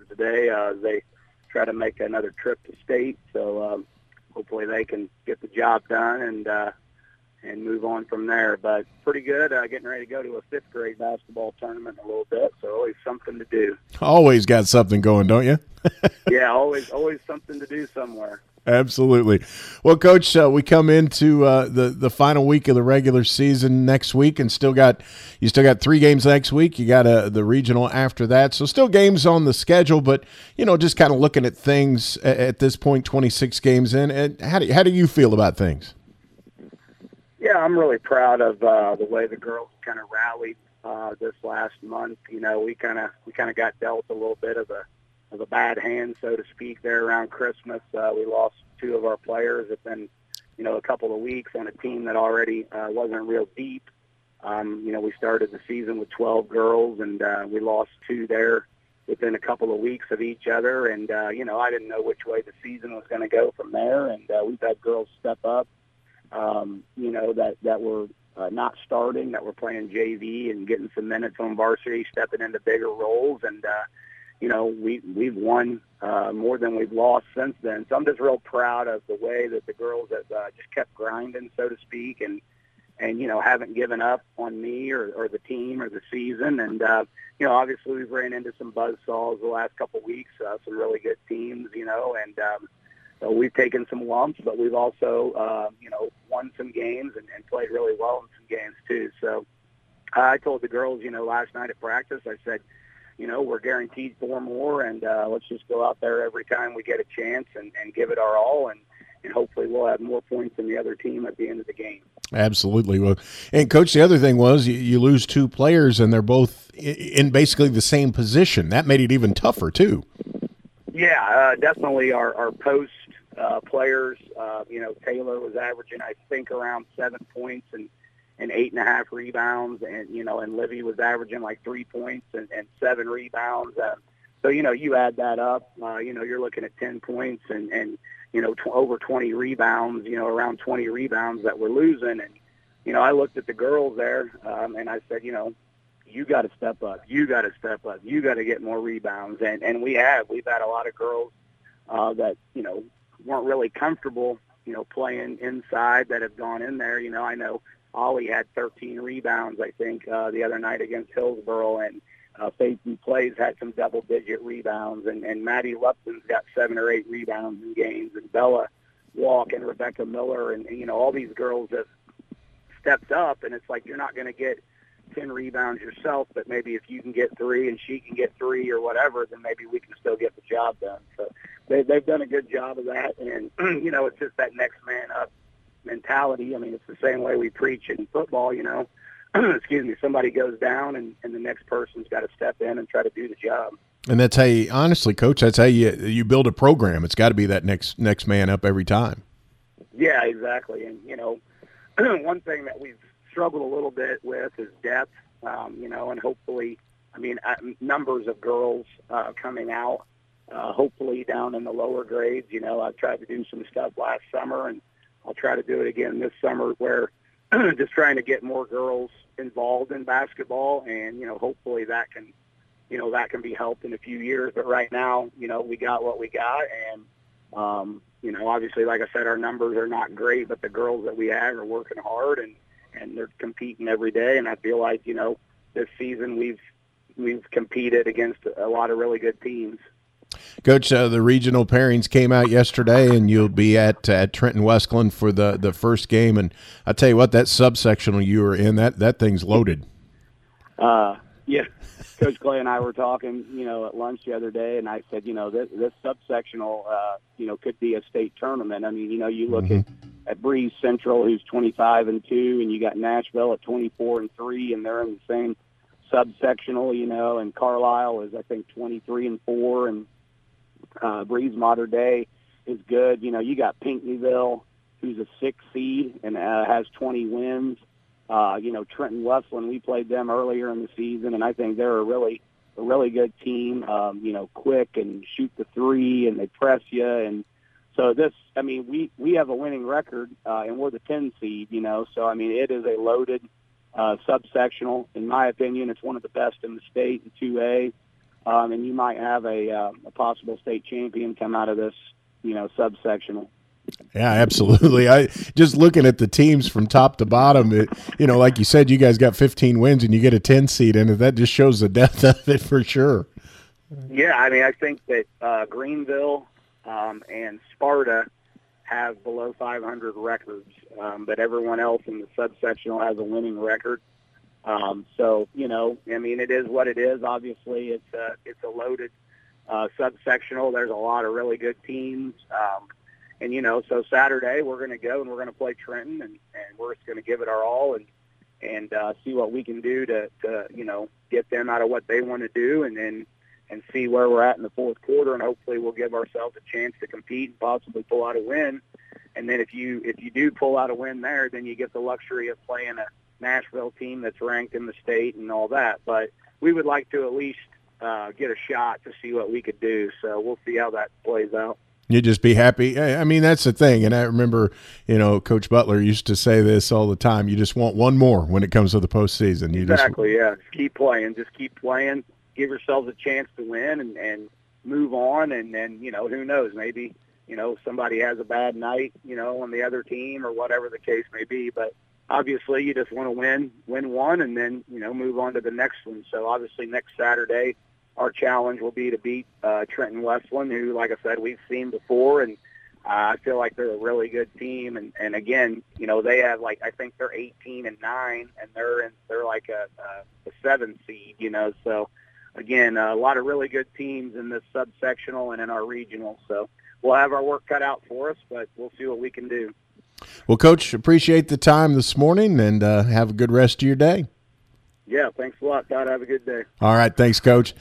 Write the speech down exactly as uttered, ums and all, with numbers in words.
practices today. Uh, they try to make another trip to state, so um, hopefully they can get the job done and uh, and move on from there. But pretty good. Uh, getting ready to go to a fifth grade basketball tournament in a little bit, so always something to do. Always got something going, don't you? Yeah, always always something to do somewhere. Absolutely. Well, Coach, uh, we come into uh, the the final week of the regular season next week, and still got you still got three games next week. You got uh, the regional after that, so still games on the schedule. But you know, just kind of looking at things at, at this point, twenty-six games in. And how do how do you feel about things? Yeah, I'm really proud of uh, the way the girls kind of rallied uh, this last month. You know, we kind of we kind of got dealt a little bit of a of a bad hand, so to speak, there around Christmas. Uh, we lost two of our players within, you know, a couple of weeks on a team that already uh, wasn't real deep. Um, you know, we started the season with twelve girls, and uh, we lost two there within a couple of weeks of each other. And, uh, you know, I didn't know which way the season was going to go from there. And uh, we've had girls step up, um, you know, that, that were uh, not starting, that were playing J V and getting some minutes on varsity, stepping into bigger roles. And, uh, you know, we, we've won uh, more than we've lost since then. So I'm just real proud of the way that the girls have uh, just kept grinding, so to speak, and, and you know, haven't given up on me or, or the team or the season. And, uh, you know, obviously we've ran into some buzzsaws the last couple of weeks, uh, some really good teams, you know, and um, so we've taken some lumps, but we've also, uh, you know, won some games and, and played really well in some games too. So uh, I told the girls, you know, last night at practice, I said, you know, we're guaranteed four more, and uh, let's just go out there every time we get a chance and, and give it our all, and, and hopefully we'll have more points than the other team at the end of the game. Absolutely. Well, and, Coach, the other thing was you, you lose two players, and they're both in basically the same position. That made it even tougher, too. Yeah, uh, definitely our, our post uh, players. Uh, you know, Taylor was averaging, I think, around seven points and and eight and a half rebounds, and you know, and Livy was averaging like three points and, and seven rebounds. Uh, so you know, you add that up, uh, you know, you're looking at ten points and and you know, tw- over twenty rebounds. You know, around twenty rebounds that we're losing. And you know, I looked at the girls there, um, and I said, you know, you got to step up. You got to step up. You got to get more rebounds. And and we have. We've had a lot of girls uh, that you know weren't really comfortable, you know, playing inside that have gone in there. You know, I know Ollie had thirteen rebounds, I think, uh, the other night against Hillsboro, and uh, Faith B. Plays had some double-digit rebounds, and, and Maddie Lupton's got seven or eight rebounds in games, and Bella Walk and Rebecca Miller, and, and you know, all these girls have stepped up, and it's like you're not going to get ten rebounds yourself, but maybe if you can get three and she can get three or whatever, then maybe we can still get the job done. So they, they've done a good job of that, and, you know, it's just that next man up mentality. I mean, it's the same way we preach in football, you know. Excuse me, somebody goes down and, and the next person's got to step in and try to do the job. And that's how you, honestly, Coach, that's how you you build a program. It's got to be that next next man up every time. Yeah, exactly. And, you know, one thing that we've struggled a little bit with is depth, um, you know, and hopefully, I mean, uh, numbers of girls uh, coming out, uh, hopefully down in the lower grades. You know, I tried to do some stuff last summer, and I'll try to do it again this summer, where just trying to get more girls involved in basketball, and, you know, hopefully that can, you know, that can be helped in a few years. But right now, you know, we got what we got, and, um, you know, obviously, like I said, our numbers are not great, but the girls that we have are working hard, and, and they're competing every day. And I feel like, you know, this season we've, we've competed against a lot of really good teams. Coach, uh, the regional pairings came out yesterday, and you'll be at at Trenton Westland for the, the first game. And I tell you what, that subsectional you were in, that that thing's loaded. Uh, yeah, Coach Clay and I were talking, you know, at lunch the other day, and I said, you know, this, this subsectional, uh, you know, could be a state tournament. I mean, you know, you look mm-hmm. at, at Breeze Central, who's twenty-five and two, and you got Nashville at twenty-four and three, and they're in the same subsectional, you know, and Carlisle is, I think, twenty-three and four, and Uh, Breeze Mater Day is good. You know, you got Pinckneyville, who's a six seed and uh, has twenty wins. Uh, you know, Trenton Westland, we played them earlier in the season, and I think they're a really, a really good team. Um, you know, quick and shoot the three, and they press you. And so this, I mean, we we have a winning record, uh, and we're the ten seed. You know, so I mean, it is a loaded uh, subsectional. In my opinion, it's one of the best in the state in two A. Um, um, and you might have a, uh, a possible state champion come out of this, you know, subsectional. Yeah, absolutely. I just looking at the teams from top to bottom, it, you know, like you said, you guys got fifteen wins and you get a ten seed in it. That just shows the depth of it for sure. Yeah, I mean, I think that uh, Greenville um, and Sparta have below five hundred records, um, but everyone else in the subsectional has a winning record. Um, so, you know, I mean, it is what it is. Obviously, it's a, it's a loaded uh, subsectional. There's a lot of really good teams. Um, and, you know, so Saturday we're going to go and we're going to play Trenton, and, and we're just going to give it our all and and uh, see what we can do to, to, you know, get them out of what they want to do, and then and see where we're at in the fourth quarter, and hopefully we'll give ourselves a chance to compete and possibly pull out a win. And then if you if you do pull out a win there, then you get the luxury of playing a Nashville team that's ranked in the state and all that. But we would like to at least uh, get a shot to see what we could do. So we'll see how that plays out. You'd just be happy. I mean, that's the thing. And I remember, you know, Coach Butler used to say this all the time. You just want one more when it comes to the postseason. You exactly, just, yeah. Just keep playing. Just keep playing. Give yourselves a chance to win and, and move on. And then, you know, who knows, maybe, you know, somebody has a bad night, you know, on the other team or whatever the case may be. But obviously you just want to win, win one, and then, you know, move on to the next one. So obviously next Saturday, our challenge will be to beat uh, Trenton Westland, who, like I said, we've seen before, and uh, I feel like they're a really good team. And, and again, you know, they have like I think they're eighteen and nine, and they're in, they're like a, a, a seven seed, you know. So again, a lot of really good teams in this subsectional and in our regional. So we'll have our work cut out for us, but we'll see what we can do. Well, Coach, appreciate the time this morning, and uh, have a good rest of your day. Yeah, thanks a lot, Todd. Have a good day. All right, thanks, Coach.